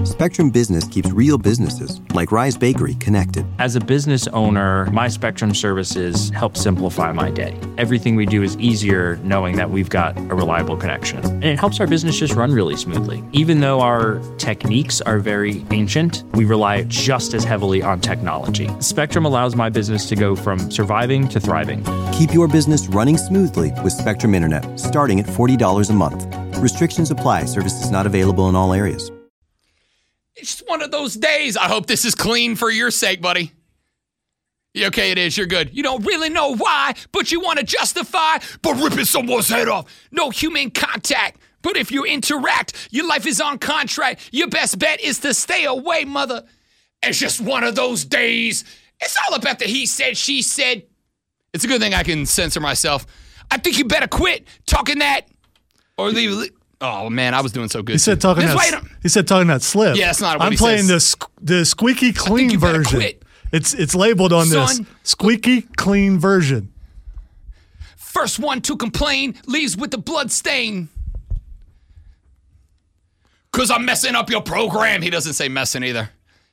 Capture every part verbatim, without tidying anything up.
Spectrum Business keeps real businesses, like Rise Bakery, connected. As a business owner, my Spectrum services help simplify my day. Everything we do is easier knowing that we've got a reliable connection. And it helps our business just run really smoothly. Even though our techniques are very ancient, we rely just as heavily on technology. Spectrum allows my business to go from surviving to thriving. Keep your business running smoothly with Spectrum Internet, starting at forty dollars a month. Restrictions apply. Services not available in all areas. It's just one of those days. I hope this is clean for your sake, buddy. Okay, it is. You're good. You don't really know why, but you want to justify, but ripping someone's head off. No human contact. But if you interact, your life is on contract. Your best bet is to stay away, mother. It's just one of those days. It's all about the he said, she said. It's a good thing I can censor myself. I think you better quit talking that or leave. Oh, man, I was doing so good. He said talking This that, he said talking that slip. Yeah, that's not what I'm he playing says. the, the squeaky clean you better version. quit. It's it's labeled on Son. this. Squeaky clean version. First one to complain leaves with the blood stain. Because I'm messing up your program. He doesn't say messing either.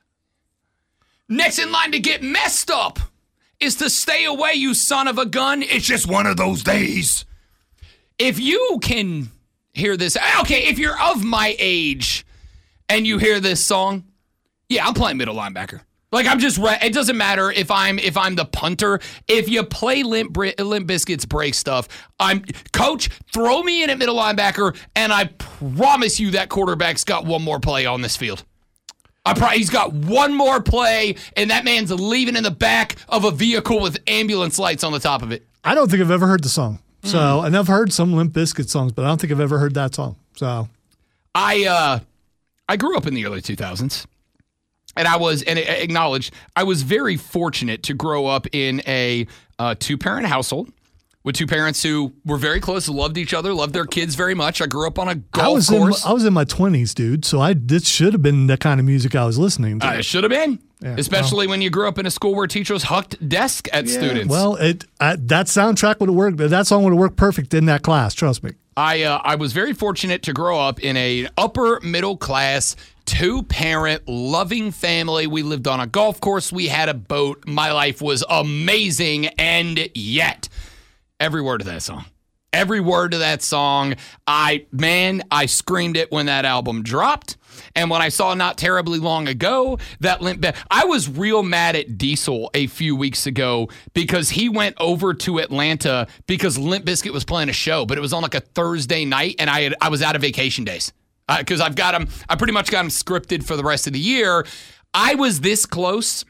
Next in line to get messed up is to stay away, you son of a gun. It's just one of those days. If you can hear this, okay, if you're of my age and you hear this song, yeah, I'm playing middle linebacker. Like I'm just, re- it doesn't matter if I'm if I'm the punter. If you play Limp, Bri- Limp Bizkit's break stuff, I'm coach. Throw me in at middle linebacker, and I promise you that quarterback's got one more play on this field. I probably he's got one more play, and that man's leaving in the back of a vehicle with ambulance lights on the top of it. I don't think I've ever heard the song. So, mm. and I've heard some Limp Bizkit songs, but I don't think I've ever heard that song. So, I uh, I grew up in the early two thousands, and I was and acknowledged I was very fortunate to grow up in a uh, two-parent household with two parents who were very close, loved each other, loved their kids very much. I grew up on a golf I was course. In, I was in my twenties, dude. So I this should have been the kind of music I was listening to. Uh, it should have been. Yeah, Especially well, when you grew up in a school where teachers hucked desk at yeah, students. Well, it I, that soundtrack would have worked. That song would have worked perfect in that class. Trust me. I uh, I was very fortunate to grow up in a upper middle class, two parent, loving family. We lived on a golf course. We had a boat. My life was amazing, and yet every word of that song, every word of that song, I man, I screamed it when that album dropped. And when I saw not terribly long ago that Limp Bizkit, I was real mad at Diesel a few weeks ago because he went over to Atlanta because Limp Bizkit was playing a show, but it was on like a Thursday night, and I had, I was out of vacation days because uh, I've got him. I pretty much got him scripted for the rest of the year. I was this close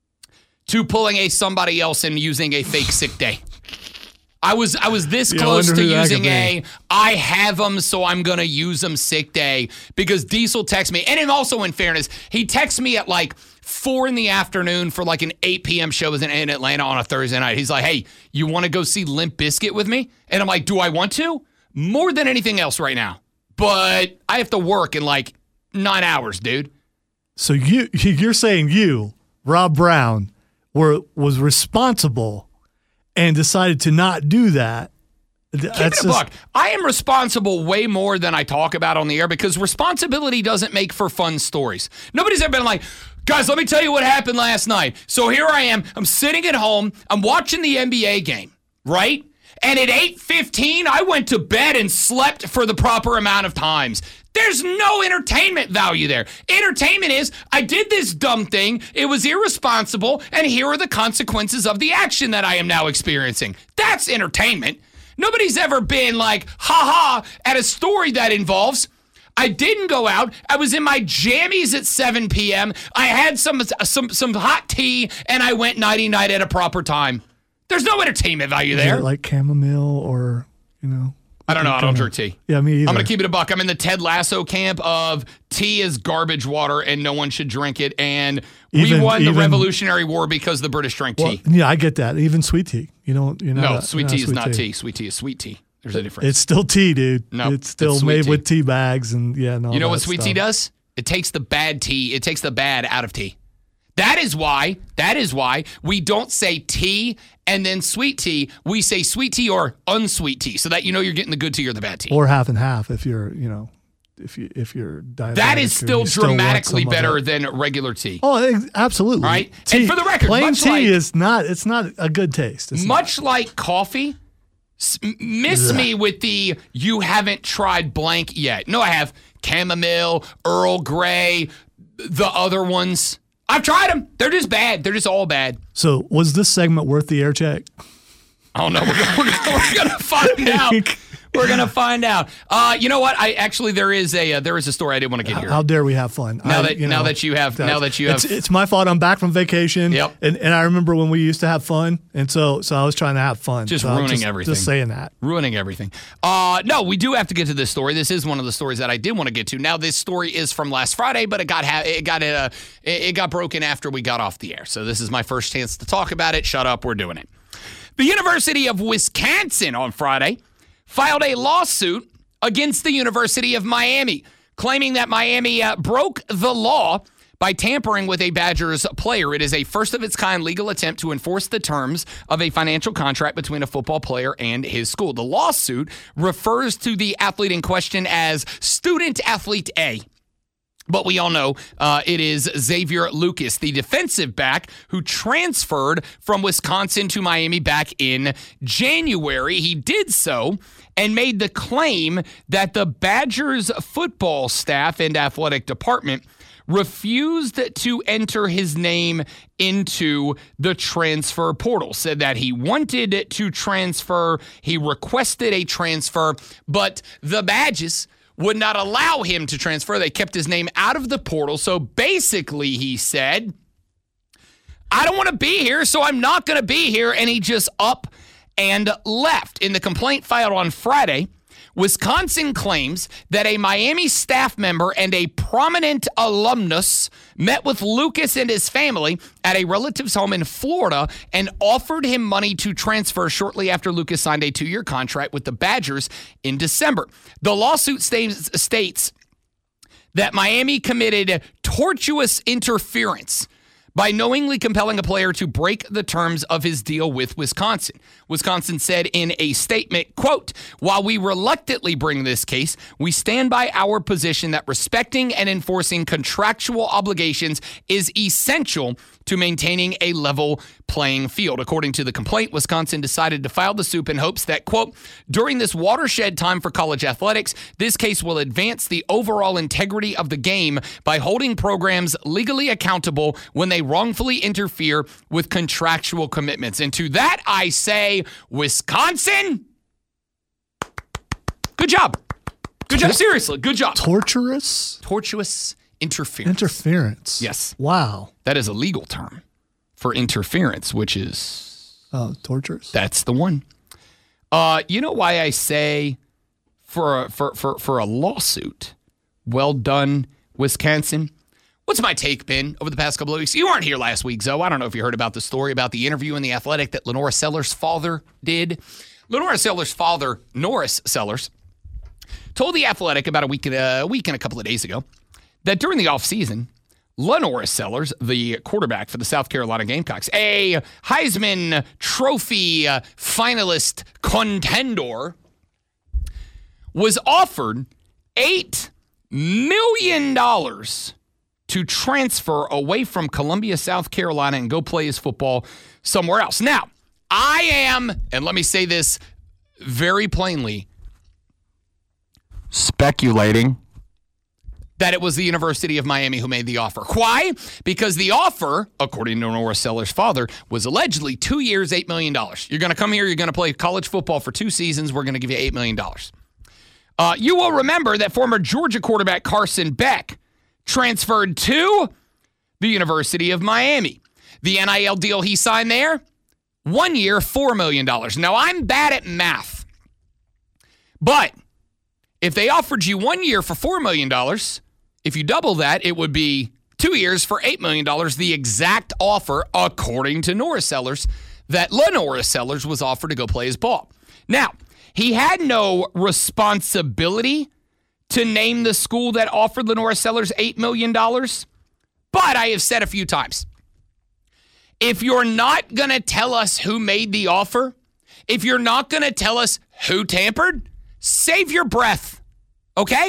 to pulling a somebody else and using a fake sick day. I was I was this yeah, close to using a, I have them, so I'm going to use them sick day because Diesel texts me. And also, in fairness, he texts me at like four in the afternoon for like an eight p.m. show in, in Atlanta on a Thursday night. He's like, hey, you want to go see Limp Bizkit with me? And I'm like, do I want to? More than anything else right now. But I have to work in like nine hours, dude. So you you're saying you, Rob Brown, were was responsible and decided to not do that. Keep it a buck. I am responsible way more than I talk about on the air because responsibility doesn't make for fun stories. Nobody's ever been like, guys, let me tell you what happened last night. So here I am. I'm sitting at home. I'm watching the N B A game, right? And at eight fifteen, I went to bed and slept for the proper amount of times. There's no entertainment value there. Entertainment is, I did this dumb thing, it was irresponsible, and here are the consequences of the action that I am now experiencing. That's entertainment. Nobody's ever been like, ha-ha, at a story that involves, I didn't go out, I was in my jammies at seven p.m., I had some some some hot tea, and I went nighty-night at a proper time. There's no entertainment value there. Is it like chamomile or, you know? I don't know. I don't drink tea. Yeah, me either. I'm going to keep it a buck. I'm in the Ted Lasso camp of tea is garbage water and no one should drink it. And even, we won the even, Revolutionary War because the British drank well, tea. Yeah, I get that. Even sweet tea. You don't, you know. No, that, sweet no, tea is sweet not tea. tea. Sweet tea is sweet tea. There's a difference. It's still tea, dude. No, it's still it's made tea. with tea bags and yeah, no. You know what sweet stuff. tea does? It takes the bad tea. It takes the bad out of tea. That is why, that is why we don't say tea and then sweet tea. We say sweet tea or unsweet tea so that you know you're getting the good tea or the bad tea. Or half and half if you're, you know, if you if you're diabetic. That is still still dramatically better it. than regular tea. Oh, absolutely. Right? Tea, And for the record, plain much tea like, is not. It's not a good taste. It's much not. like coffee. S- miss Ugh. me with the you haven't tried blank yet. No, I have chamomile, Earl Grey, the other ones. I've tried them. They're just bad. They're just all bad. So was this segment worth the air check? I don't know. We're, gonna- we're, gonna- we're gonna find out. We're gonna find out. Uh, you know what? I actually there is a uh, there is a story I did want to get here. How dare we have fun? Now I, that you know, now that you have now that you have it's, it's my fault. I'm back from vacation. Yep. And and I remember when we used to have fun, and so so I was trying to have fun. Just so I'm ruining just, everything. Just saying that. Ruining everything. Uh, no, we do have to get to this story. This is one of the stories that I did want to get to. Now, this story is from last Friday, but it got ha- it got uh, it got broken after we got off the air. So this is my first chance to talk about it. Shut up, we're doing it. The University of Wisconsin on Friday filed a lawsuit against the University of Miami, claiming that Miami uh, broke the law by tampering with a Badgers player. It is a first-of-its-kind legal attempt to enforce the terms of a financial contract between a football player and his school. The lawsuit refers to the athlete in question as Student Athlete A. But we all know uh, it is Xavier Lucas, the defensive back who transferred from Wisconsin to Miami back in January. He did so and made the claim that the Badgers football staff and athletic department refused to enter his name into the transfer portal, said that he wanted to transfer, he requested a transfer, but the Badgers would not allow him to transfer. They kept his name out of the portal. So basically, he said, I don't want to be here, so I'm not going to be here. And he just up and left. In the complaint filed on Friday, Wisconsin claims that a Miami staff member and a prominent alumnus met with Lucas and his family at a relative's home in Florida and offered him money to transfer shortly after Lucas signed a two-year contract with the Badgers in December. The lawsuit states, states that Miami committed tortuous interference by knowingly compelling a player to break the terms of his deal with Wisconsin. Wisconsin said in a statement, quote, while we reluctantly bring this case, we stand by our position that respecting and enforcing contractual obligations is essential to maintaining a level playing field. According to the complaint, Wisconsin decided to file the suit in hopes that, quote, during this watershed time for college athletics, this case will advance the overall integrity of the game by holding programs legally accountable when they wrongfully interfere with contractual commitments. And to that, I say, Wisconsin, good job. Good job. Seriously, good job. Torturous? Tortuous interference. Interference. Yes. Wow. That is a legal term for interference, which is... Oh, torturous? That's the one. Uh, you know why I say for a, for, for, for a lawsuit, well done, Wisconsin? What's my take been over the past couple of weeks? You weren't here last week, Zoe. I don't know if you heard about the story about the interview in The Athletic that Lenora Sellers' father did. Lenora Sellers' father, Norris Sellers, told The Athletic about a week, a week and a couple of days ago that during the offseason, Lenora Sellers, the quarterback for the South Carolina Gamecocks, a Heisman Trophy uh, finalist contender, was offered eight million dollars to transfer away from Columbia, South Carolina, and go play his football somewhere else. Now, I am, and let me say this very plainly, speculating that it was the University of Miami who made the offer. Why? Because the offer, according to Nora Sellers' father, was allegedly two years, eight million dollars. You're going to come here, you're going to play college football for two seasons, we're going to give you eight million dollars. Uh, you will remember that former Georgia quarterback Carson Beck transferred to the University of Miami. The N I L deal he signed there, one year, four million dollars. Now, I'm bad at math, but if they offered you one year for four million dollars, if you double that, it would be two years for eight million dollars, the exact offer, according to Nora Sellers, that Lenora Sellers was offered to go play his ball. Now, he had no responsibility to name the school that offered Lenora Sellers eight million dollars, but I have said a few times, if you're not going to tell us who made the offer, if you're not going to tell us who tampered, save your breath, okay?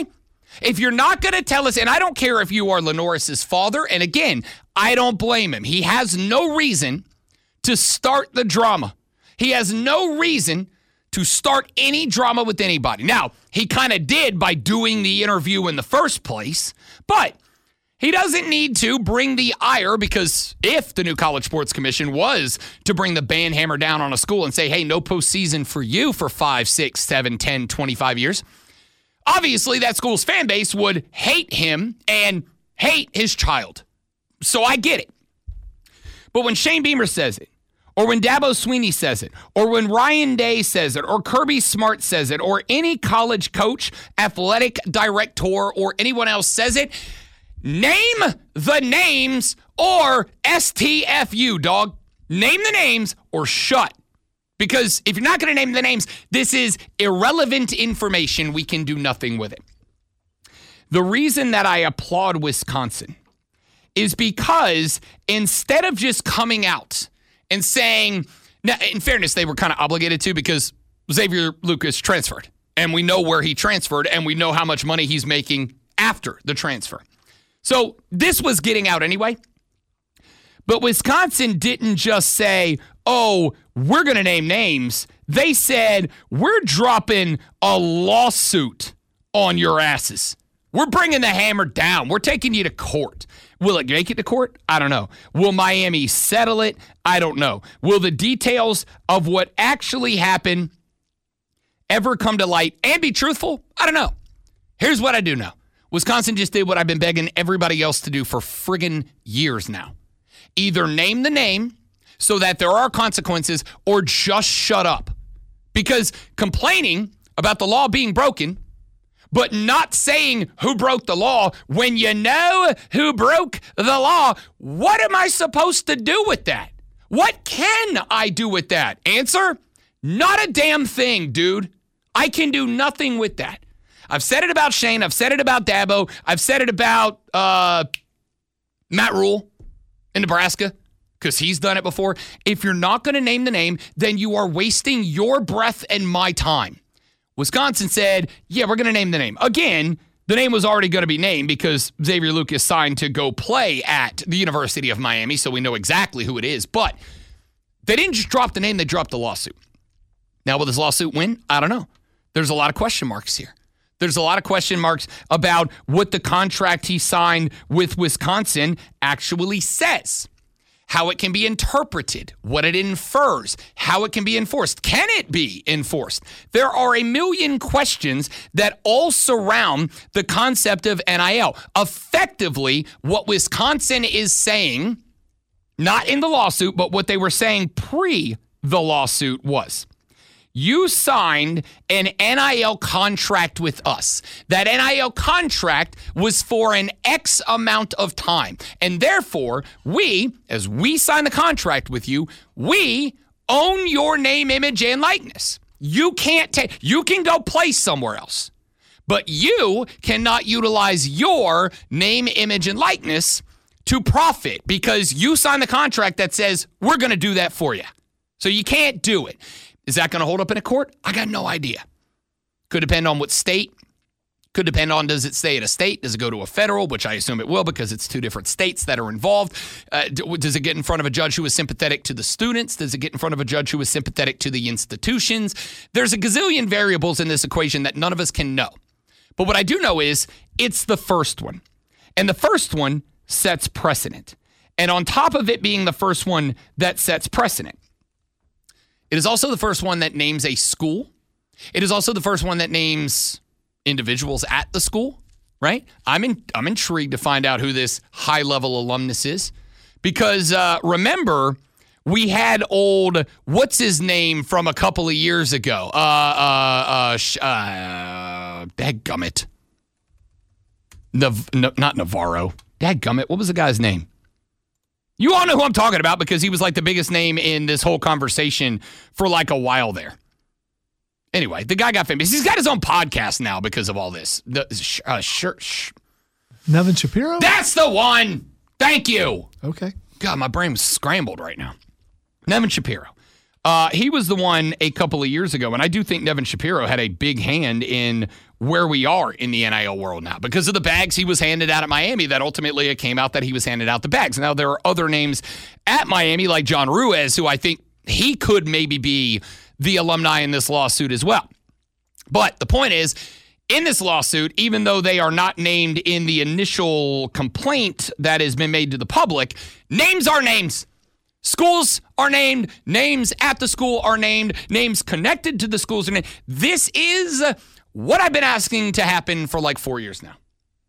If you're not going to tell us, and I don't care if you are Lenoris's father, and again, I don't blame him. He has no reason to start the drama. He has no reason to start any drama with anybody. Now, he kind of did by doing the interview in the first place, but he doesn't need to bring the ire, because if the new College Sports Commission was to bring the ban hammer down on a school and say, hey, no postseason for you for five, six, seven, ten, twenty-five years, obviously that school's fan base would hate him and hate his child. So I get it. But when Shane Beamer says it, or when Dabo Swinney says it, or when Ryan Day says it, or Kirby Smart says it, or any college coach, athletic director, or anyone else says it, name the names or S T F U, dog. Name the names or shut. Because if you're not going to name the names, this is irrelevant information. We can do nothing with it. The reason that I applaud Wisconsin is because instead of just coming out and saying, now, in fairness, they were kind of obligated to, because Xavier Lucas transferred, and we know where he transferred, and we know how much money he's making after the transfer. So this was getting out anyway. But Wisconsin didn't just say, oh, we're going to name names. They said, we're dropping a lawsuit on your asses. We're bringing the hammer down. We're taking you to court. Will it make it to court? I don't know. Will Miami settle it? I don't know. Will the details of what actually happened ever come to light and be truthful? I don't know. Here's what I do know. Wisconsin just did what I've been begging everybody else to do for friggin' years now. Either name the name so that there are consequences, or just shut up. Because complaining about the law being broken, but not saying who broke the law when you know who broke the law, what am I supposed to do with that? What can I do with that? Answer, not a damn thing, dude. I can do nothing with that. I've said it about Shane. I've said it about Dabo. I've said it about uh, Matt Rule in Nebraska, because he's done it before. If you're not going to name the name, then you are wasting your breath and my time. Wisconsin said, yeah, we're going to name the name. Again, the name was already going to be named because Xavier Lucas signed to go play at the University of Miami, so we know exactly who it is. But they didn't just drop the name, they dropped the lawsuit. Now, will this lawsuit win? I don't know. There's a lot of question marks here. There's a lot of question marks about what the contract he signed with Wisconsin actually says, how it can be interpreted, what it infers, how it can be enforced. Can it be enforced? There are a million questions that all surround the concept of N I L. Effectively, what Wisconsin is saying, not in the lawsuit, but what they were saying pre the lawsuit was, you signed an N I L contract with us. That N I L contract was for an X amount of time. And therefore, we, as we sign the contract with you, we own your name, image, and likeness. You can't take, you can go play somewhere else, but you cannot utilize your name, image, and likeness to profit because you signed the contract that says we're going to do that for you. So you can't do it. Is that going to hold up in a court? I got no idea. Could depend on what state. Could depend on, does it stay at a state? Does it go to a federal, which I assume it will because it's two different states that are involved. Uh, does it get in front of a judge who is sympathetic to the students? Does it get in front of a judge who is sympathetic to the institutions? There's a gazillion variables in this equation that none of us can know. But what I do know is it's the first one. And the first one sets precedent. And on top of it being the first one that sets precedent, it is also the first one that names a school. It is also the first one that names individuals at the school, right? I'm in, I'm intrigued to find out who this high-level alumnus is because uh, remember, we had old, what's his name from a couple of years ago? Uh, uh, uh, sh- uh, dadgummit. Nav- no, not Navarro. Dadgummit. What was the guy's name? You all know who I'm talking about because he was like the biggest name in this whole conversation for like a while there. Anyway, the guy got famous. He's got his own podcast now because of all this. The, uh, sure, sh- Nevin Shapiro? That's the one. Thank you. Okay. God, my brain was scrambled right now. Nevin Shapiro. Uh, he was the one a couple of years ago, and I do think Nevin Shapiro had a big hand in where we are in the N I L world now. Because of the bags he was handed out at Miami, that ultimately it came out that he was handed out the bags. Now, there are other names at Miami, like John Ruiz, who I think he could maybe be the alumni in this lawsuit as well. But the point is, in this lawsuit, even though they are not named in the initial complaint that has been made to the public, names are names. Schools are named. Names at the school are named. Names connected to the schools are named. This is what I've been asking to happen for like four years now.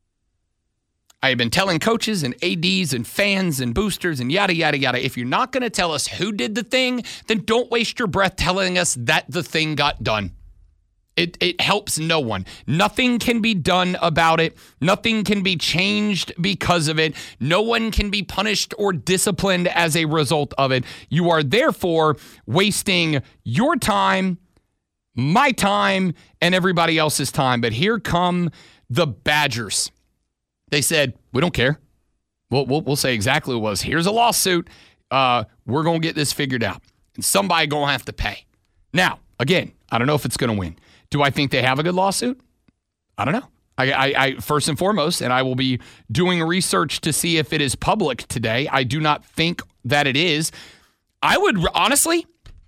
I have been telling coaches and A Ds and fans and boosters and yada, yada, yada. If you're not going to tell us who did the thing, then don't waste your breath telling us that the thing got done. It it helps no one. Nothing can be done about it. Nothing can be changed because of it. No one can be punished or disciplined as a result of it. You are therefore wasting your time, my time, and everybody else's time. But here come the Badgers. They said, we don't care. We'll, we'll, we'll say exactly what it was. Here's a lawsuit. Uh, we're going to get this figured out. And somebody going to have to pay. Now, again, I don't know if it's going to win. Do I think they have a good lawsuit? I don't know. I, I, I first and foremost, and I will be doing research to see if it is public today. I do not think that it is. I would, honestly,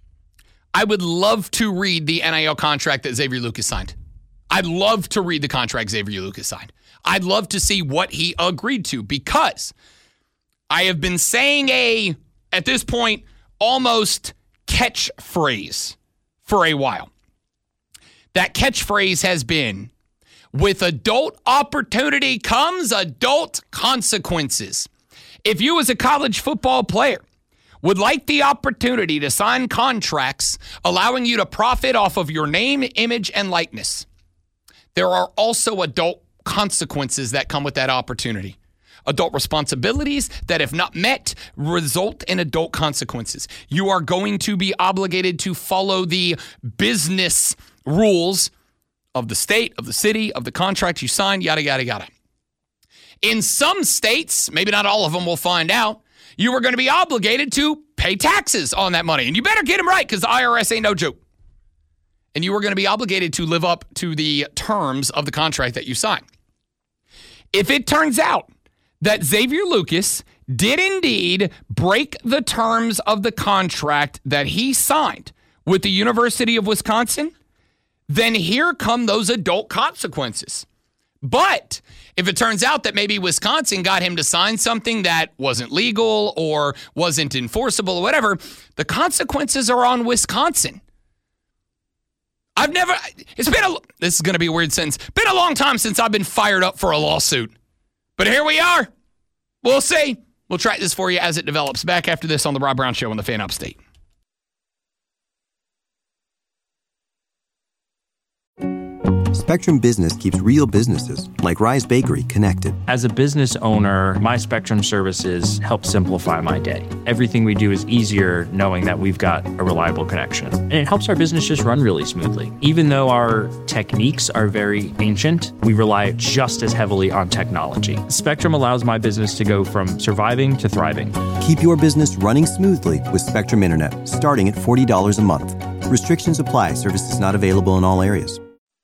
I would love to read the N I L contract that Xavier Lucas signed. I'd love to read the contract Xavier Lucas signed. I'd love to see what he agreed to, because I have been saying a, at this point, almost catchphrase for a while. That catchphrase has been, with adult opportunity comes adult consequences. If you as a college football player would like the opportunity to sign contracts allowing you to profit off of your name, image, and likeness, there are also adult consequences that come with that opportunity. Adult responsibilities that, if not met, result in adult consequences. You are going to be obligated to follow the business rules of the state, of the city, of the contract you signed, yada, yada, yada. In some states, maybe not all of them, we'll find out, you are going to be obligated to pay taxes on that money. And you better get them right, because the I R S ain't no joke. And you are going to be obligated to live up to the terms of the contract that you signed. If it turns out that Xavier Lucas did indeed break the terms of the contract that he signed with the University of Wisconsin, then here come those adult consequences. But if it turns out that maybe Wisconsin got him to sign something that wasn't legal or wasn't enforceable or whatever, the consequences are on Wisconsin. I've never, it's been a, this is going to be a weird sentence, been a long time since I've been fired up for a lawsuit. But here we are. We'll see. We'll track this for you as it develops. Back after this on the Rob Brown Show on the Fan Upstate. Spectrum Business keeps real businesses, like Rise Bakery, connected. As a business owner, my Spectrum services help simplify my day. Everything we do is easier knowing that we've got a reliable connection. And it helps our business just run really smoothly. Even though our techniques are very ancient, we rely just as heavily on technology. Spectrum allows my business to go from surviving to thriving. Keep your business running smoothly with Spectrum Internet, starting at forty dollars a month. Restrictions apply. Services not available in all areas.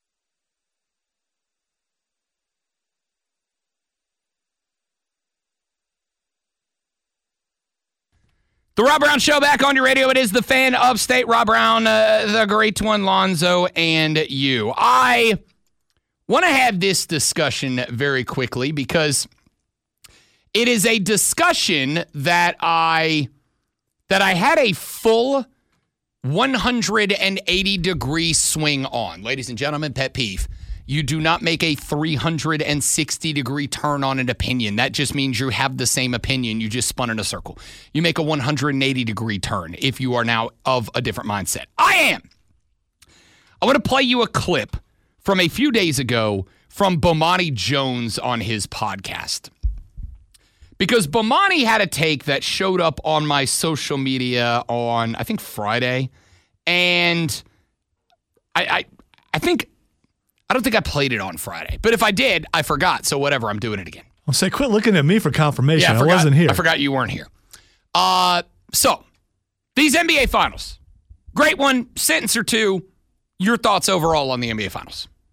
The Rob Brown Show back on your radio. It is the Fan Upstate. Rob Brown, uh, the great one, Lonzo, and you. I want to have this discussion very quickly because it is a discussion that I that I had a full one hundred eighty degree swing on. Ladies and gentlemen, pet peeve. You do not make a three hundred sixty degree turn on an opinion. That just means you have the same opinion. You just spun in a circle. You make a one hundred eighty degree turn if you are now of a different mindset. I am. I want to play you a clip from a few days ago from Bomani Jones on his podcast. Because Bomani had a take that showed up on my social media on, I think, Friday. And I, I, I think... I don't think I played it on Friday, but if I did, I forgot. So whatever, I'm doing it again. I'll say, quit looking at me for confirmation. Yeah, I, I forgot, wasn't here. I forgot you weren't here. Uh, so these N B A Finals, great one, sentence or two. Your thoughts overall on the N B A Finals?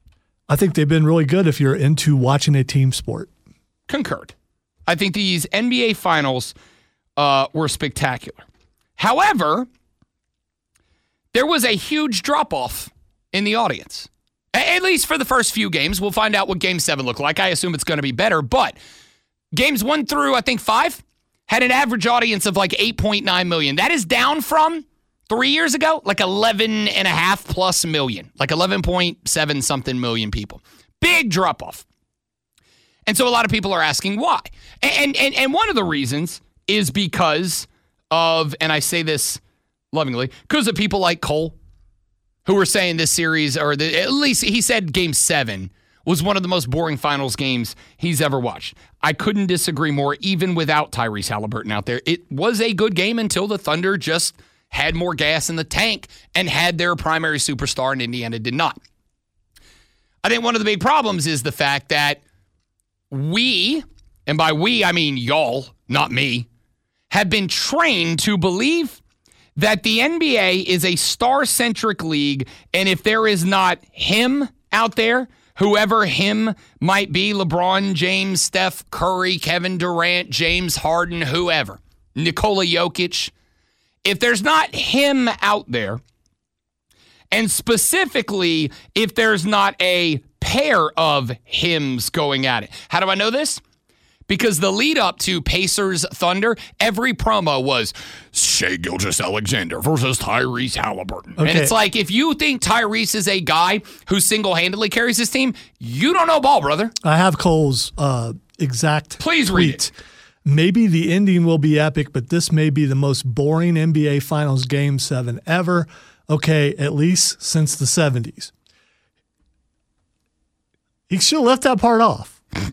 I think they've been really good if you're into watching a team sport. Concurred. I think these N B A finals uh, were spectacular. However, there was a huge drop-off in the audience. At least for the first few games. We'll find out what Game seven looked like. I assume it's going to be better. But games one through, I think, five had an average audience of like eight point nine million. That is down from three years ago, like eleven and a half plus million. Like eleven point seven something million people. Big drop-off. And so a lot of people are asking why. And, and, and one of the reasons is because of, and I say this lovingly, because of people like Cole, who were saying this series, or the, at least he said game seven was one of the most boring finals games he's ever watched. I couldn't disagree more, even without Tyrese Halliburton out there. It was a good game until the Thunder just had more gas in the tank and had their primary superstar, and Indiana did not. I think one of the big problems is the fact that we, and by we, I mean y'all, not me, have been trained to believe that the N B A is a star-centric league, and if there is not him out there, whoever him might be, LeBron James, Steph Curry, Kevin Durant, James Harden, whoever, Nikola Jokic, if there's not him out there, and specifically if there's not a pair of hims going at it. How do I know this? Because the lead up to Pacers Thunder, every promo was Shai Gilgeous-Alexander versus Tyrese Halliburton. Okay. And it's like, if you think Tyrese is a guy who single-handedly carries his team, you don't know ball, brother. I have Cole's uh, exact Please tweet. read it. Maybe the ending will be epic, but this may be the most boring N B A Finals Game seven ever. Okay, at least since the seventies. He should have left that part off. Uh,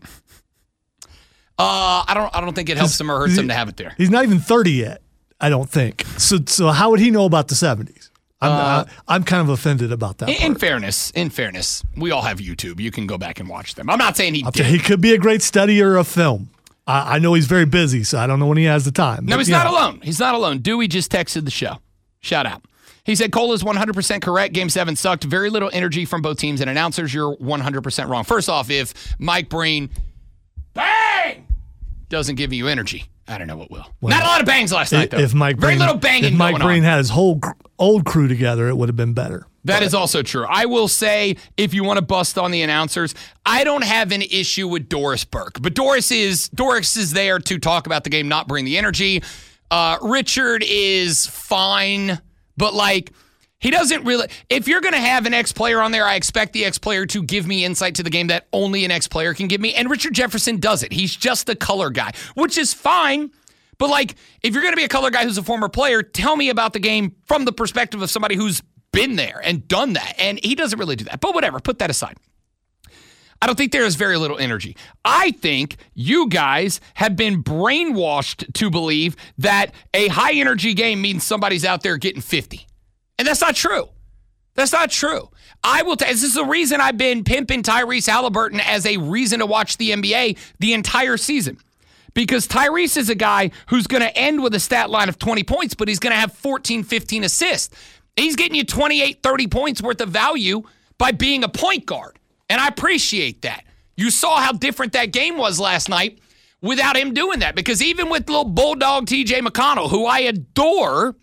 I don't. I don't think it helps him or hurts him to have it there. He's not even thirty yet. I don't think. So, so how would he know about the seventies? I'm, uh, I'm kind of offended about that. In, part. in fairness, in fairness, we all have YouTube. You can go back and watch them. I'm not saying he I'll did. He could be a great studier of film. I, I know he's very busy, so I don't know when he has the time. No, but, he's not know. alone. He's not alone. Dewey just texted the show. Shout out. He said, Cole is one hundred percent correct. Game seven sucked. Very little energy from both teams and announcers. You're one hundred percent wrong. First off, if Mike Breen, bang, doesn't give you energy, I don't know what will. Well, not a lot of bangs last night, though. If Mike Very Breen, little banging If Mike going Breen on. had his whole old crew together, it would have been better. That but. is also true. I will say, if you want to bust on the announcers, I don't have an issue with Doris Burke. But Doris is Doris is there to talk about the game, not bring the energy. Uh, Richard is fine, but like, he doesn't really. If you're going to have an ex-player on there, I expect the ex-player to give me insight to the game that only an ex-player can give me. And Richard Jefferson does it. He's just the color guy, which is fine. But like, if you're going to be a color guy who's a former player, tell me about the game from the perspective of somebody who's been there and done that. And he doesn't really do that. But whatever, put that aside. I don't think there is very little energy. I think you guys have been brainwashed to believe that a high-energy game means somebody's out there getting fifty. And that's not true. That's not true. I will. T- this is the reason I've been pimping Tyrese Halliburton as a reason to watch the N B A the entire season. Because Tyrese is a guy who's going to end with a stat line of twenty points, but he's going to have fourteen, fifteen assists. He's getting you twenty-eight, thirty points worth of value by being a point guard. And I appreciate that. You saw how different that game was last night without him doing that. Because even with little bulldog T J McConnell, who I adore,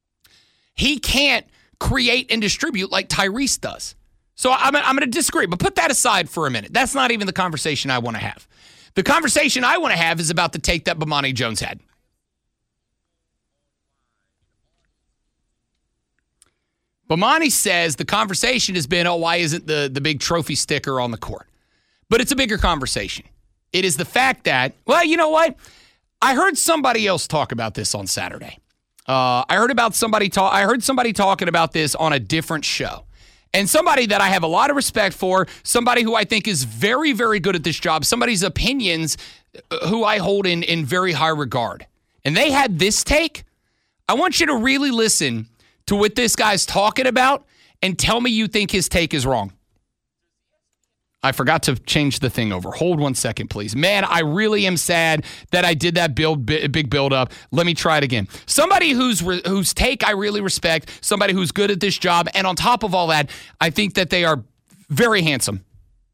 he can't create and distribute like Tyrese does. So I'm, I'm going to disagree, but put that aside for a minute. That's not even the conversation I want to have. The conversation I want to have is about the take that Bomani Jones had. Bomani says the conversation has been, oh, why isn't the, the big trophy sticker on the court? But it's a bigger conversation. It is the fact that, well, you know what? I heard somebody else talk about this on Saturday. Uh, I heard about somebody talk. I heard somebody talking about this on a different show, and somebody that I have a lot of respect for, somebody who I think is very, very good at this job, somebody's opinions who I hold in in very high regard. And they had this take. I want you to really listen to what this guy's talking about and tell me you think his take is wrong. I forgot to change the thing over. Hold one second, please. Man, I really am sad that I did that build, big build up. Let me try it again. Somebody whose whose take I really respect, somebody who's good at this job, and on top of all that, I think that they are very handsome.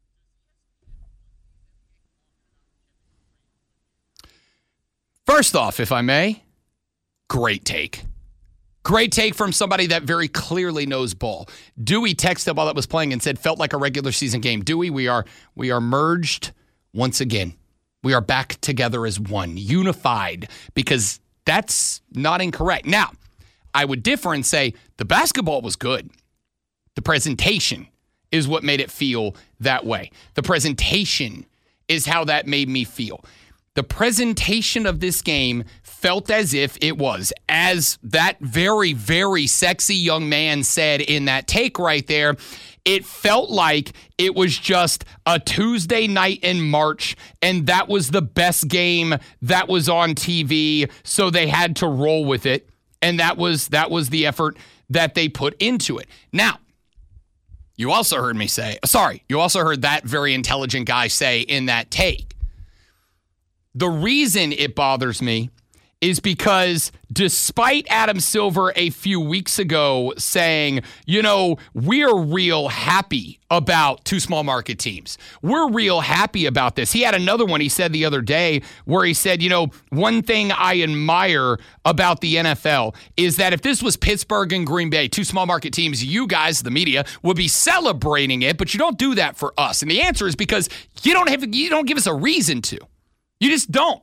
First off, if I may, great take. Great take from somebody that very clearly knows ball. Dewey texted while it was playing and said, felt like a regular season game. Dewey, we are we are merged once again. We are back together as one, unified, because that's not incorrect. Now, I would differ and say the basketball was good. The presentation is what made it feel that way. The presentation is how that made me feel. The presentation of this game felt as if it was, as that very, very sexy young man said in that take right there, it felt like it was just a Tuesday night in March, and that was the best game that was on T V, so they had to roll with it, and that was that was the effort that they put into it. Now, you also heard me say, sorry, you also heard that very intelligent guy say in that take, the reason it bothers me is because despite Adam Silver a few weeks ago saying, you know, we're real happy about two small market teams. We're real happy about this. He had another one he said the other day where he said, you know, one thing I admire about the N F L is that if this was Pittsburgh and Green Bay, two small market teams, you guys, the media, would be celebrating it, but you don't do that for us. And the answer is because you don't have, you don't give us a reason to. You just don't.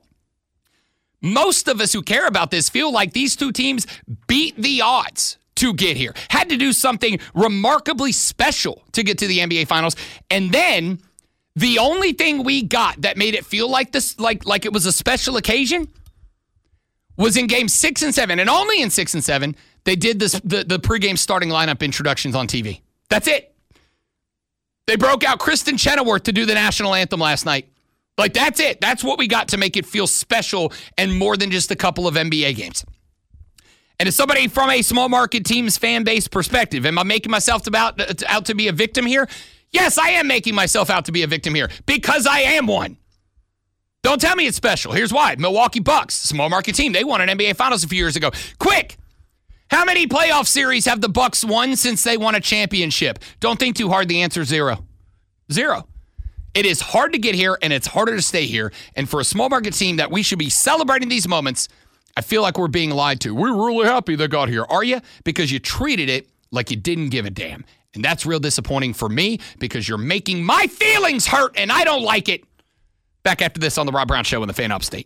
Most of us who care about this feel like these two teams beat the odds to get here, had to do something remarkably special to get to the N B A Finals. And then the only thing we got that made it feel like this, like, like it was a special occasion was in game six and seven. And only in six and seven, they did this, the, the pregame starting lineup introductions on T V. That's it. They broke out Kristen Chenoweth to do the national anthem last night. Like, that's it. That's what we got to make it feel special and more than just a couple of N B A games. And as somebody from a small market team's fan base perspective, am I making myself about, out to be a victim here? Yes, I am making myself out to be a victim here because I am one. Don't tell me it's special. Here's why. Milwaukee Bucks, small market team. They won an N B A Finals a few years ago. Quick! How many playoff series have the Bucks won since they won a championship? Don't think too hard. The answer is zero. Zero. It is hard to get here, and it's harder to stay here. And for a small market team that we should be celebrating these moments, I feel like we're being lied to. We're really happy they got here. Are you? Because you treated it like you didn't give a damn. And that's real disappointing for me because you're making my feelings hurt, and I don't like it. Back after this on the Rob Brown Show in the Fan Upstate.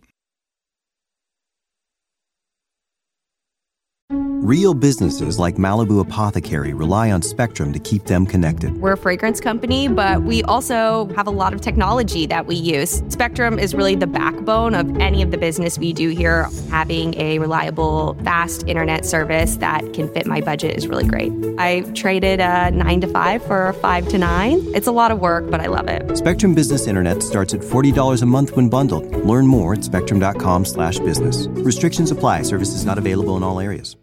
Real businesses like Malibu Apothecary rely on Spectrum to keep them connected. We're a fragrance company, but we also have a lot of technology that we use. Spectrum is really the backbone of any of the business we do here. Having a reliable, fast internet service that can fit my budget is really great. I traded a nine to five for a five to nine. It's a lot of work, but I love it. Spectrum Business Internet starts at forty dollars a month when bundled. Learn more at spectrum.com slash business. Restrictions apply. Services not available in all areas.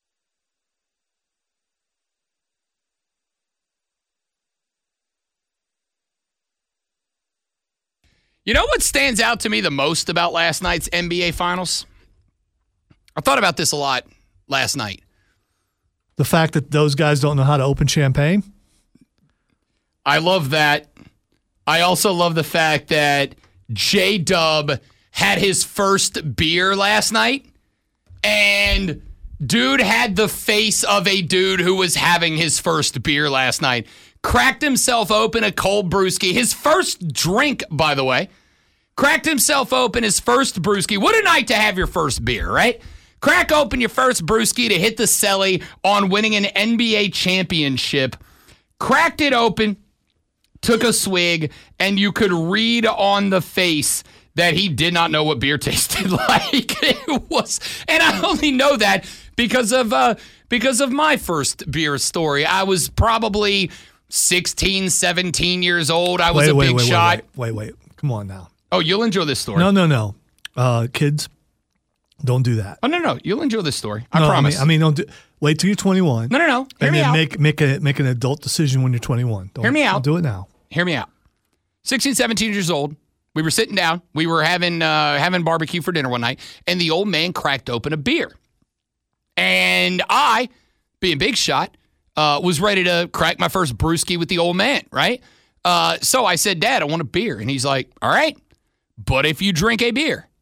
You know what stands out to me the most about last night's N B A Finals? I thought about this a lot last night. The fact that those guys don't know how to open champagne? I love that. I also love the fact that J-Dub had his first beer last night, and dude had the face of a dude who was having his first beer last night. Cracked himself open a cold brewski. His first drink, by the way. Cracked himself open his first brewski. What a night to have your first beer, right? Crack open your first brewski to hit the celly on winning an N B A championship. Cracked it open, took a swig, and you could read on the face that he did not know what beer tasted like. It was, and I only know that because of uh, because of my first beer story. I was probably sixteen, seventeen years old. I was wait, a wait, big wait, shot. Wait, wait, wait. Come on now. Oh, you'll enjoy this story. No, no, no. Uh, kids, don't do that. Oh, no, no. You'll enjoy this story. I no, promise. I mean, I mean, don't do, wait till you're twenty-one. No, no, no. Hear and me then out. make make a make an adult decision when you're twenty-one. Don't, Hear me out. Don't do it now. Hear me out. sixteen, seventeen years old. We were sitting down. We were having uh, having barbecue for dinner one night, and the old man cracked open a beer. And I, being big shot, uh, was ready to crack my first brewski with the old man, right? Uh, so I said, Dad, I want a beer. And he's like, all right, but if you drink a beer,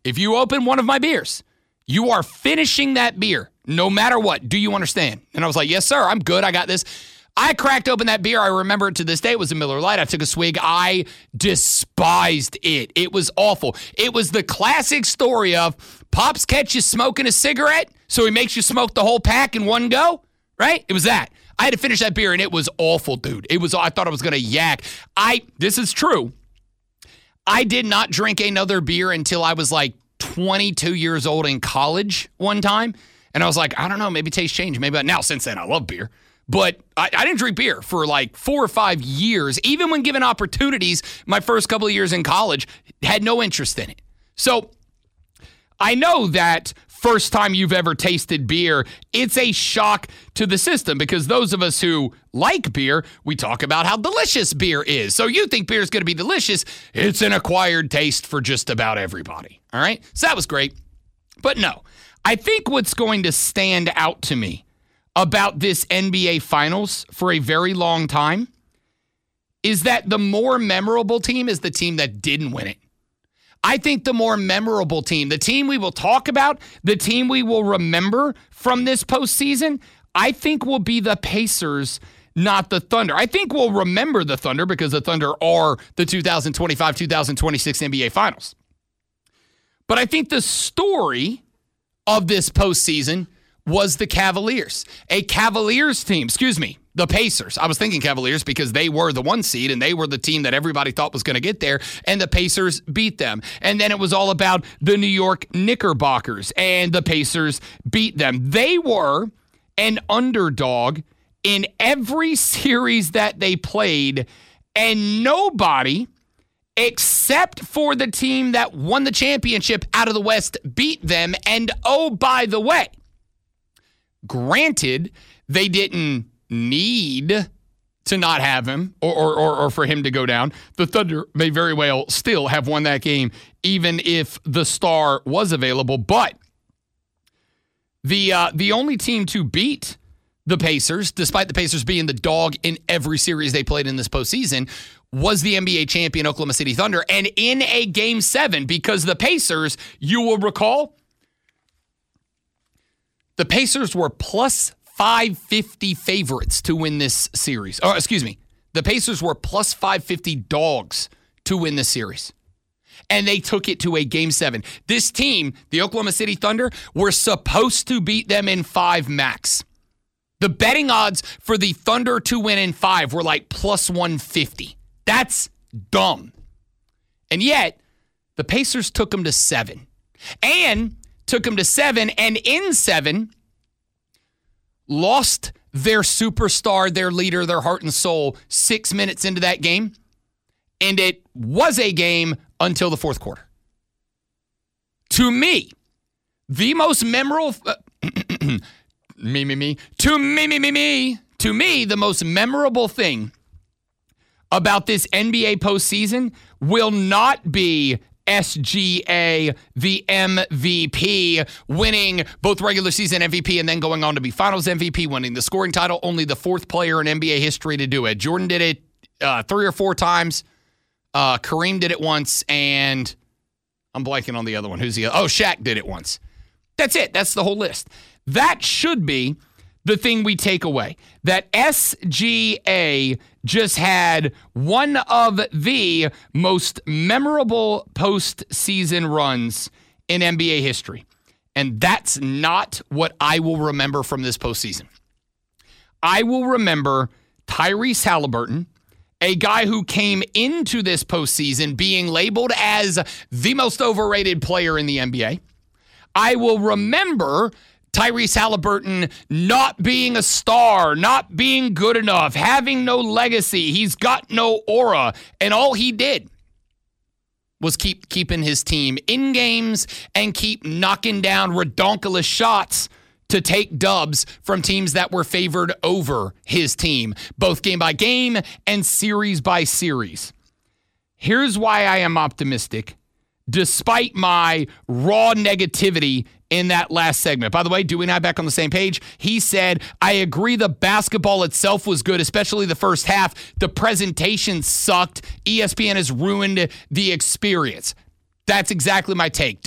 if you open one of my beers, you are finishing that beer no matter what. Do you understand? And I was like, yes, sir. I'm good. I got this. I cracked open that beer. I remember it to this day. It was a Miller Lite. I took a swig. I despised it. It was awful. It was the classic story of Pops catch you smoking a cigarette, so he makes you smoke the whole pack in one go, right? It was that. I had to finish that beer, and it was awful, dude. It was. I thought I was going to yak. I. This is true. I did not drink another beer until I was like twenty-two years old in college one time, and I was like, I don't know, maybe taste change. Maybe now since then I love beer. But I, I didn't drink beer for like four or five years. Even when given opportunities, my first couple of years in college, had no interest in it. So I know that first time you've ever tasted beer, it's a shock to the system because those of us who like beer, we talk about how delicious beer is. So you think beer is going to be delicious. It's an acquired taste for just about everybody. All right? So that was great. But no, I think what's going to stand out to me about this N B A Finals for a very long time is that the more memorable team is the team that didn't win it. I think the more memorable team, the team we will talk about, the team we will remember from this postseason, I think will be the Pacers, not the Thunder. I think we'll remember the Thunder because the Thunder are the two thousand twenty-five two thousand twenty-six N B A Finals. But I think the story of this postseason was the Cavaliers. A Cavaliers team, excuse me, the Pacers. I was thinking Cavaliers because they were the one seed and they were the team that everybody thought was going to get there, and the Pacers beat them. And then it was all about the New York Knickerbockers, and the Pacers beat them. They were an underdog in every series that they played, and nobody except for the team that won the championship out of the West beat them. And oh, by the way, granted, they didn't need to not have him or, or, or, or for him to go down. The Thunder may very well still have won that game, even if the star was available. But the uh, the only team to beat the Pacers, despite the Pacers being the dog in every series they played in this postseason, was the N B A champion Oklahoma City Thunder. And in a game seven, because the Pacers, you will recall, the Pacers were plus five fifty favorites to win this series. Oh, excuse me. The Pacers were plus five fifty dogs to win this series. And they took it to a game seven. This team, the Oklahoma City Thunder, were supposed to beat them in five max. The betting odds for the Thunder to win in five were like plus one fifty. That's dumb. And yet, the Pacers took them to seven. And took them to seven, and in seven, lost their superstar, their leader, their heart and soul six minutes into that game. And it was a game until the fourth quarter. To me, the most memorable... Uh, me, me, me. To me, me, me, me. To me, the most memorable thing about this N B A postseason will not be S G A, the M V P, winning both regular season M V P and then going on to be finals M V P, winning the scoring title, only the fourth player in N B A history to do it. Jordan did it uh, three or four times. Uh, Kareem did it once, and I'm blanking on the other one. Who's the other? Oh, Shaq did it once. That's it. That's the whole list. That should be the thing we take away. That S G A just had one of the most memorable postseason runs in N B A history. And that's not what I will remember from this postseason. I will remember Tyrese Halliburton, a guy who came into this postseason being labeled as the most overrated player in the N B A. I will remember Tyrese Halliburton not being a star, not being good enough, having no legacy. He's got no aura. And all he did was keep keeping his team in games and keep knocking down redonkulous shots to take dubs from teams that were favored over his team, both game by game and series by series. Here's why I am optimistic, despite my raw negativity in that last segment. By the way, Dewey and I back on the same page. He said, I agree the basketball itself was good, especially the first half. The presentation sucked. E S P N has ruined the experience. That's exactly my take, Dewey.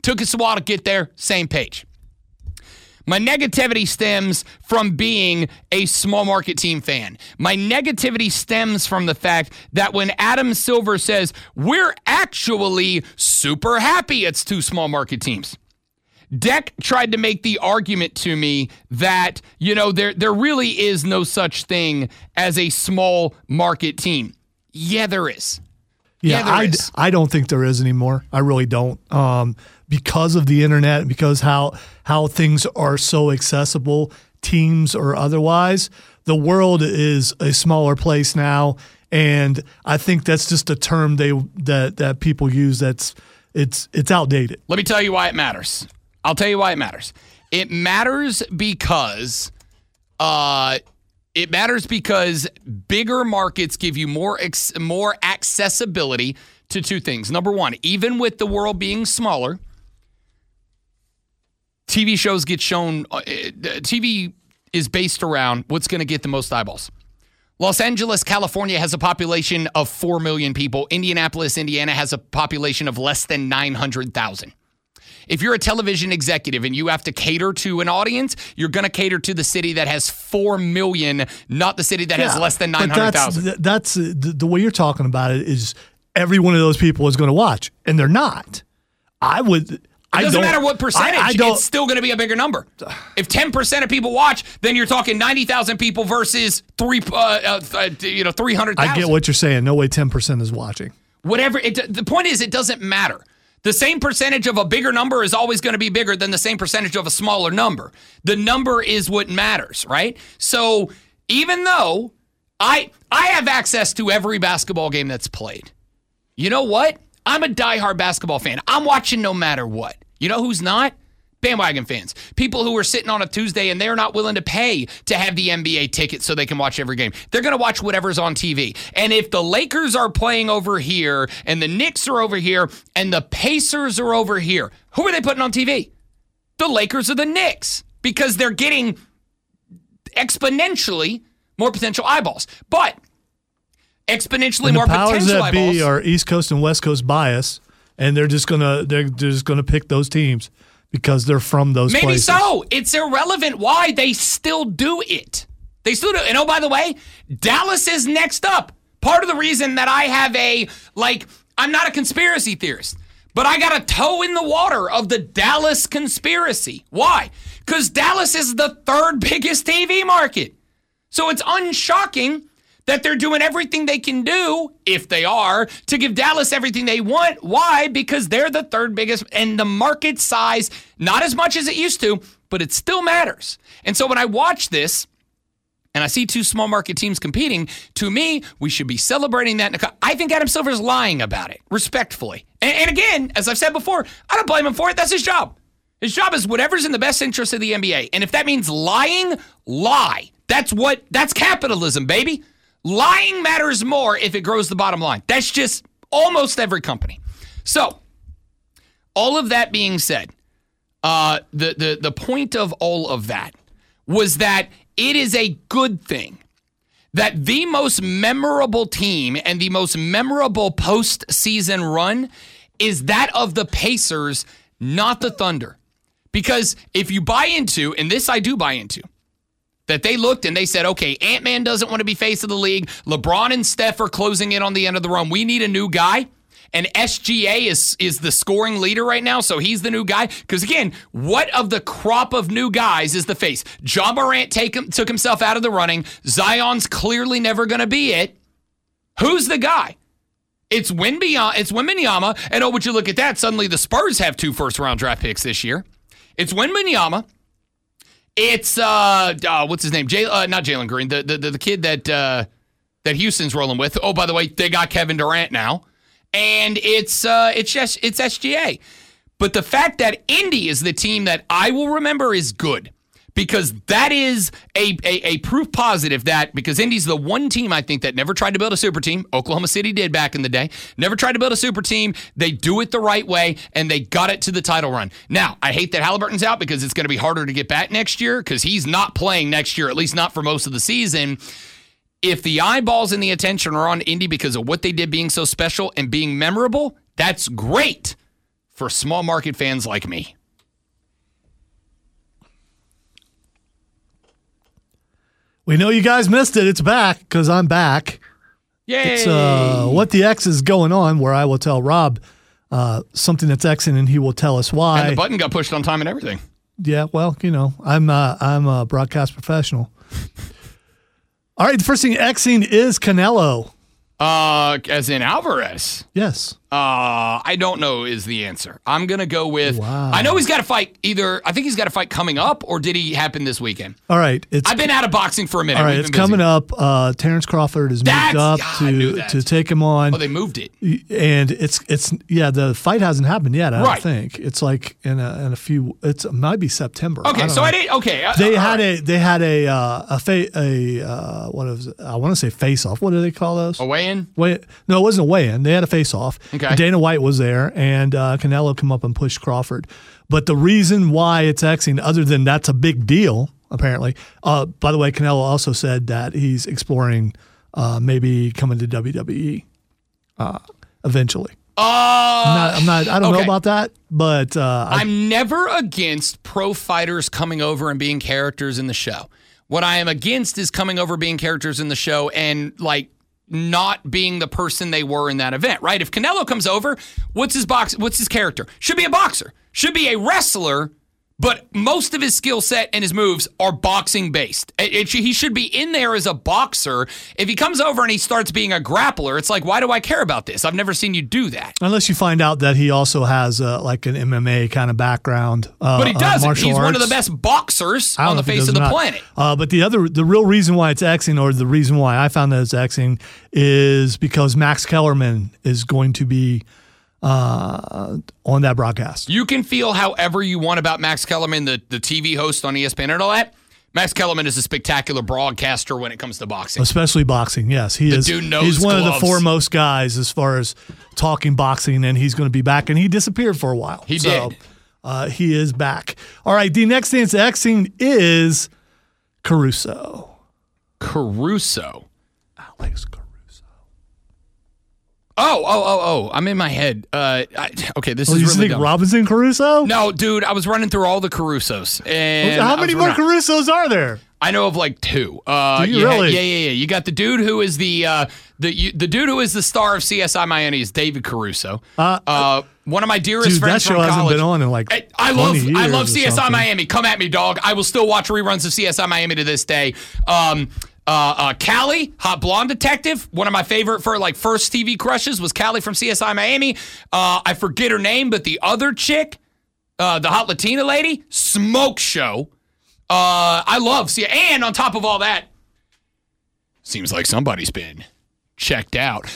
Took us a while to get there. Same page. My negativity stems from being a small market team fan. My negativity stems from the fact that when Adam Silver says, we're actually super happy it's two small market teams. Deck tried to make the argument to me that, you know, there there really is no such thing as a small market team. Yeah, there is. Yeah, yeah there I, is. I don't think there is anymore. I really don't. Um, because of the internet, because how how things are so accessible, teams or otherwise, the world is a smaller place now, and I think that's just a term they that that people use that's it's it's outdated. Let me tell you why it matters. I'll tell you why it matters. It matters because uh, it matters because bigger markets give you more ex- more accessibility to two things. Number one, even with the world being smaller, T V shows get shown. Uh, T V is based around what's going to get the most eyeballs. Los Angeles, California has a population of four million people. Indianapolis, Indiana has a population of less than nine hundred thousand. If you're a television executive and you have to cater to an audience, you're going to cater to the city that has four million, not the city that yeah, has less than nine hundred thousand. That's, that's uh, the, the way you're talking about it is every one of those people is going to watch, and they're not. I would... It doesn't matter what percentage. I, I don't, it's still going to be a bigger number. If ten percent of people watch, then you're talking ninety thousand people versus three, uh, uh, you know, three hundred thousand. I get what you're saying. No way ten percent is watching. Whatever. It, the point is, it doesn't matter. The same percentage of a bigger number is always going to be bigger than the same percentage of a smaller number. The number is what matters, right? So even though I I have access to every basketball game that's played, you know what? I'm a diehard basketball fan. I'm watching no matter what. You know who's not? Bandwagon fans. People who are sitting on a Tuesday and they're not willing to pay to have the N B A ticket so they can watch every game. They're going to watch whatever's on T V. And if the Lakers are playing over here and the Knicks are over here and the Pacers are over here, who are they putting on T V? The Lakers or the Knicks, because they're getting exponentially more potential eyeballs. But exponentially more potential eyeballs. The powers that be are East Coast and West Coast bias, and they're just gonna they're, they're just gonna pick those teams because they're from those Maybe places. Maybe so. It's irrelevant why they still do it. They still do. And oh, by the way, Dallas is next up. Part of the reason that I have a, like, I'm not a conspiracy theorist, but I got a toe in the water of the Dallas conspiracy. Why? Because Dallas is the third biggest T V market. So it's unshocking that they're doing everything they can do, if they are, to give Dallas everything they want. Why? Because they're the third biggest, and the market size, not as much as it used to, but it still matters. And so when I watch this, and I see two small market teams competing, to me, we should be celebrating that. I think Adam Silver's lying about it, respectfully. And, and again, as I've said before, I don't blame him for it. That's his job. His job is whatever's in the best interest of the N B A. And if that means lying, lie. That's what, that's capitalism, baby. Lying matters more if it grows the bottom line. That's just almost every company. So, all of that being said, uh, the, the, the point of all of that was that it is a good thing that the most memorable team and the most memorable postseason run is that of the Pacers, not the Thunder. Because if you buy into, and this I do buy into, that they looked and they said, okay, Ant-Man doesn't want to be face of the league. LeBron and Steph are closing in on the end of the run. We need a new guy. And S G A is is the scoring leader right now, so he's the new guy. Because, again, what of the crop of new guys is the face? Ja Morant take him, took himself out of the running. Zion's clearly never going to be it. Who's the guy? It's Wembanyama, it's Wembanyama. And, oh, would you look at that? Suddenly the Spurs have two first-round draft picks this year. It's Wembanyama. It's, uh, uh, what's his name? Jay, uh, not Jalen Green, the, the, the kid that uh, that Houston's rolling with. Oh, by the way, they got Kevin Durant now. And it's uh, it's just, it's S G A. But the fact that Indy is the team that I will remember is good, because that is a, a, a proof positive that, because Indy's the one team, I think, that never tried to build a super team. Oklahoma City did back in the day. Never tried to build a super team. They do it the right way, and they got it to the title run. Now, I hate that Halliburton's out, because it's going to be harder to get back next year, because he's not playing next year, at least not for most of the season. If the eyeballs and the attention are on Indy because of what they did being so special and being memorable, that's great for small market fans like me. We know you guys missed it. It's back because I'm back. Yay! It's uh, What the X is going on, where I will tell Rob uh, something that's Xing, and he will tell us why. And the button got pushed on time and everything. Yeah, well, you know, I'm uh, I'm a broadcast professional. All right, the first thing Xing is Canelo. Uh, as in Alvarez. Yes. Uh, I don't know is the answer. I'm going to go with, Wow. I know he's got a fight either, I think he's got a fight coming up, or did he happen this weekend? All right. It's, I've been out of boxing for a minute. all right, We've it's been busy. coming up. Uh, Terrence Crawford has That's- moved up yeah, I knew to that. to take him on. Oh, they moved it. And it's it's yeah, the fight hasn't happened yet. I Right. don't think it's like in a in a few. It's it might be September. Okay, I so don't I know. did, okay. uh, They all had right. a they had a uh, a fa- a uh, what is it? I want to say face off. What do they call those? A weigh-in? Wait, no, it wasn't a weigh-in. They had a face-off. Okay. Dana White was there, and uh, Canelo come up and pushed Crawford. But the reason why it's Xing, other than that's a big deal, apparently. Uh, by the way, Canelo also said that he's exploring uh, maybe coming to W W E uh, eventually. Uh, I'm not, I'm not. I don't know okay. about that, but uh, I, I'm never against pro fighters coming over and being characters in the show. What I am against is coming over being characters in the show and like not being the person they were in that event, right? If Canelo comes over, what's his box? What's his character? Should be a boxer. Should be a wrestler, but most of his skill set and his moves are boxing based. It, it, he should be in there as a boxer. If he comes over and he starts being a grappler, it's like, why do I care about this? I've never seen you do that. unless you find out that he also has uh, like an M M A kind of background. Uh, But he uh, doesn't. martial He's one of arts. the best boxers I don't on know the if he face does of or the not. planet. Uh, but the other, the real reason why it's Xing, or the reason why I found that it's Xing, is because Max Kellerman is going to be uh, on that broadcast. You can feel however you want about Max Kellerman, the, the T V host on E S P N and all that. Max Kellerman is a spectacular broadcaster when it comes to boxing. Especially boxing, yes, he The is. dude knows he's one of gloves. the foremost guys as far as talking boxing, and he's going to be back. And he disappeared for a while. He so, did. Uh, he is back. All right, the next thing that's Xing is Caruso. Caruso. Alex Caruso. Oh, oh, oh, oh. I'm in my head. Uh, I, okay, this Oh, is you really think dumb. Robinson Caruso? No, dude, I was running through all the Carusos. And How I many was more running- Carusos are there? I know of like two. Uh, Do you had- really? yeah, yeah, yeah. You got the dude who is the uh, the you, the dude who is the star of C S I Miami is David Caruso. Uh, Uh, one of my dearest Dude, that friends show from hasn't college. been on in like I, I love twenty I years love or C S I something. Miami. Come at me, dog. I will still watch reruns of C S I Miami to this day. Um, uh, uh, Callie, hot blonde detective. One of my favorite for like first T V crushes was Callie from C S I Miami. Uh, I forget her name, but the other chick, uh, the hot Latina lady, Smoke Show. Uh, I love see, and on top of all that, seems like somebody's been checked out.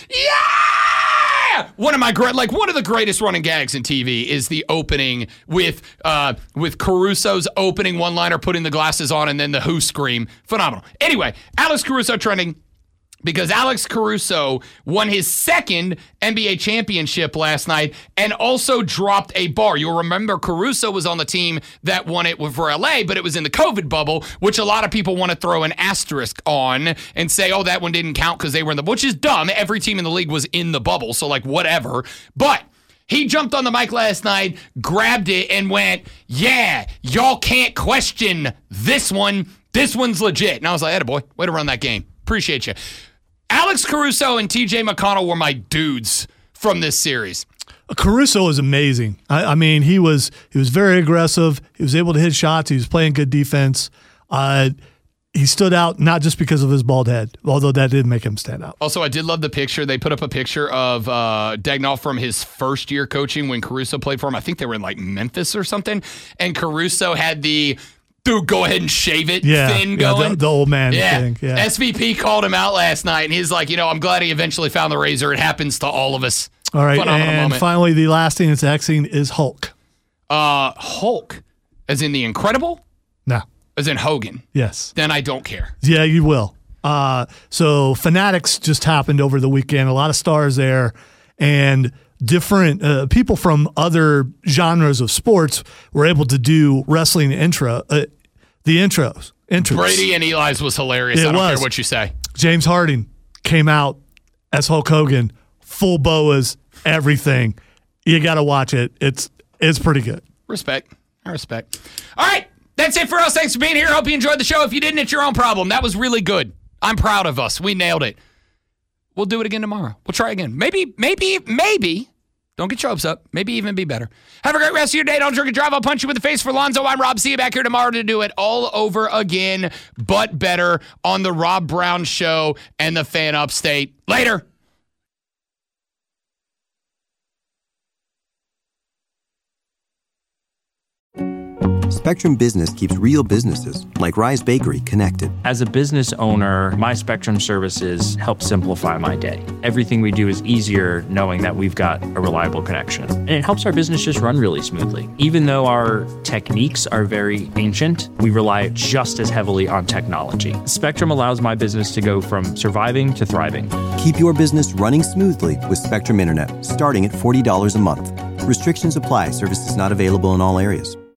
Yeah, one of my great, like one of the greatest running gags in T V is the opening with uh with Caruso's opening one liner, putting the glasses on, and then the Who scream. Phenomenal. Anyway, Alex Caruso trending. Because Alex Caruso won his second N B A championship last night and also dropped a bar. You'll remember Caruso was on the team that won it for L A, but it was in the COVID bubble, which a lot of people want to throw an asterisk on and say, oh, that one didn't count because they were in the, which is dumb. Every team in the league was in the bubble, so like whatever. But he jumped on the mic last night, grabbed it, and went, yeah, y'all can't question this one. This one's legit. And I was like, attaboy, way to run that game. Appreciate you. Alex Caruso and T J McConnell were my dudes from this series. Caruso was amazing. I, I mean, he was he was very aggressive. He was able to hit shots. He was playing good defense. Uh, he stood out not just because of his bald head, although that did make him stand out. Also, I did love the picture. They put up a picture of uh, Dagnall from his first year coaching when Caruso played for him. I think they were in like Memphis or something. And Caruso had the, dude, go ahead and shave it Yeah, thing yeah, going. the, the old man Yeah. thing. Yeah. S V P called him out last night, and he's like, you know, I'm glad he eventually found the razor. It happens to all of us. All right, Phenomenal and moment. finally, the last thing that's Xing is Hulk. Uh, Hulk, as in the Incredible, No. as in Hogan. Yes. Then I don't care. Yeah, you will. Uh, so Fanatics just happened over the weekend. A lot of stars there, and different uh, people from other genres of sports were able to do wrestling intro, uh, the intros. intros. Brady and Eli's was hilarious. It I don't was. care what you say. James Harden came out as Hulk Hogan, full boas, everything. you got to watch it. It's it's pretty good. Respect. I respect. All right. That's it for us. Thanks for being here. Hope you enjoyed the show. If you didn't, it's your own problem. That was really good. I'm proud of us. We nailed it. We'll do it again tomorrow. We'll try again. Maybe, maybe, maybe. Don't get your hopes up. Maybe even be better. Have a great rest of your day. Don't drink and drive. I'll punch you with the face. For Lonzo, I'm Rob. See you back here tomorrow to do it all over again, but better on the Rob Brown Show and the Fan Upstate. Later. Spectrum Business keeps real businesses, like Rise Bakery, connected. As a business owner, my Spectrum services help simplify my day. Everything we do is easier knowing that we've got a reliable connection. And it helps our business just run really smoothly. Even though our techniques are very ancient, we rely just as heavily on technology. Spectrum allows my business to go from surviving to thriving. Keep your business running smoothly with Spectrum Internet, starting at forty dollars a month. Restrictions apply. Services not available in all areas.